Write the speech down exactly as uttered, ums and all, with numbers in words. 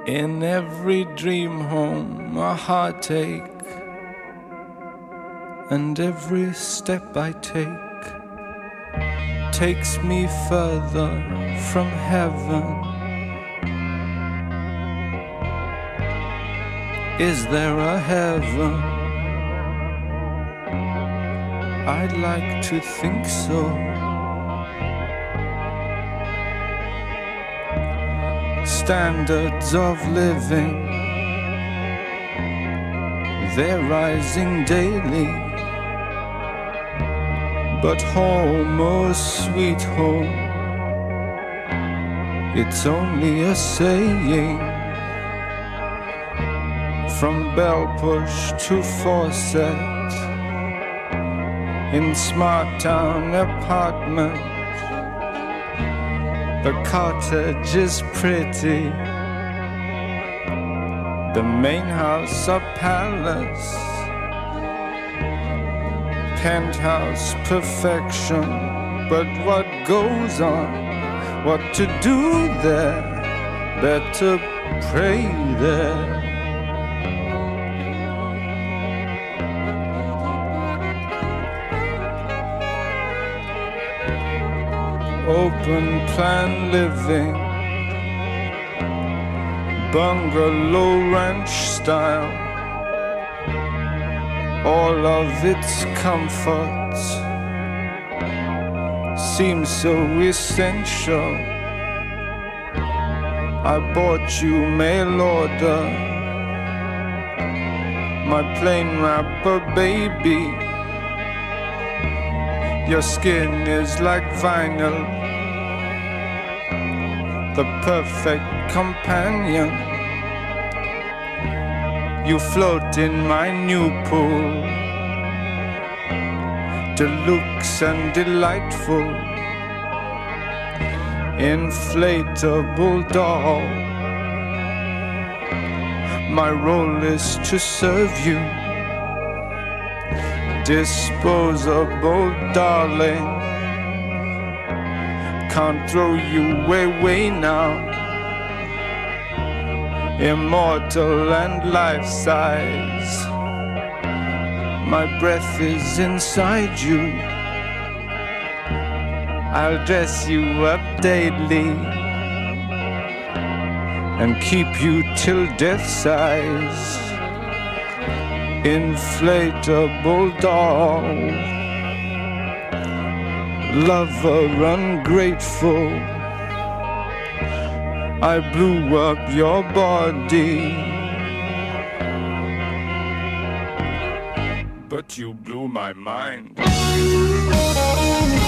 In every dream home a heartache, and every step I take takes me further from heaven. Is there a heaven? I'd like to think so. Standards of living, they're rising daily. But home, oh sweet home, it's only a saying. From bell push to faucet, in smart town apartment, the cottage is pretty, the main house a palace, penthouse perfection. But what goes on, what to do there, better pray there. Open plan living, bungalow ranch style, all of its comforts seem so essential. I bought you mail order, my plain wrapper baby. Your skin is like vinyl, the perfect companion. You float in my new pool, deluxe and delightful, inflatable doll. My role is to serve you, disposable darling. Can't throw you away now, immortal and life-size. My breath is inside you, I'll dress you up daily and keep you till death size. Inflatable doll, lover ungrateful, I blew up your body, but you blew my mind.